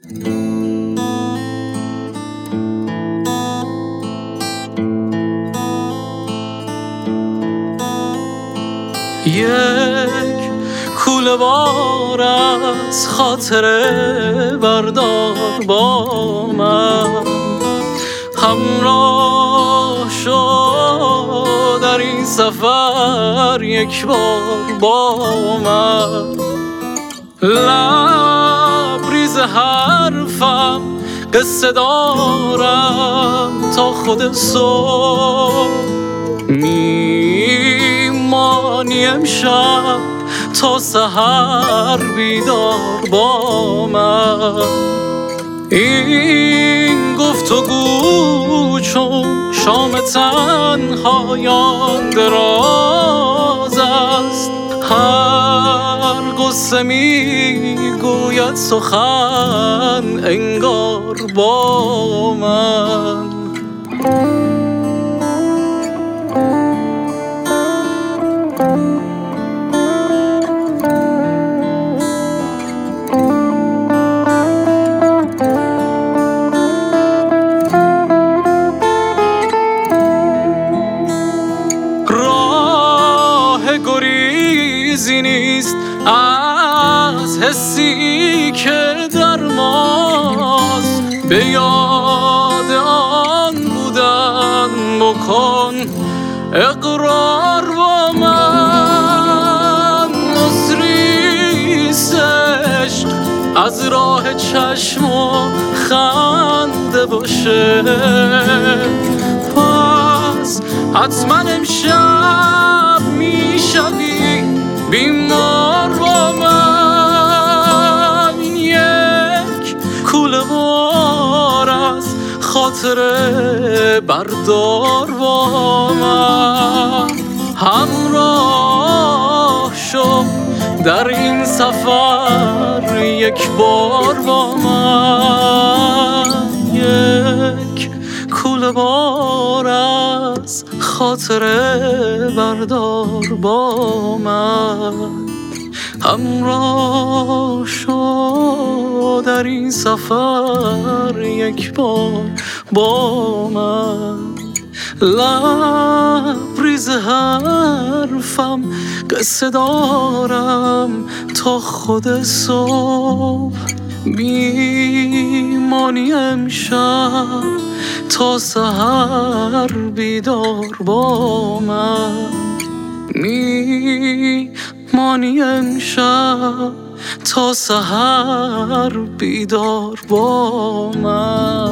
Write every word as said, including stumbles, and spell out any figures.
یک کوله بار از خاطره بردار با من، همراه شو در این سفر یک بار با من. لبریز حرفم قصه دارم تا خود صبح، میمانی امشب تا سحر بیدار با من. این گفتگو چون شام تنهایان دراز است، هر قصه میگوید سخن انگار با من. گریزی نیست از حسی که در ماست، به یاد آن بودن بکن اقرار با من. نصریست عشق از راه چشم و خنده باشه، پس حتما امشب میشوی بیمار با من. یک کوله بار از خاطره بردار با من، همراه شو در این سفر یک بار با من. یک کوله بار از خاطره بردار با من، همراه شو در این سفر یک بار با من. لبریز حرفم قصه دارم تا خود صبح، میمانی امشب تا سحر بیدار با من. میمانی امشب تا سحر بیدار با من.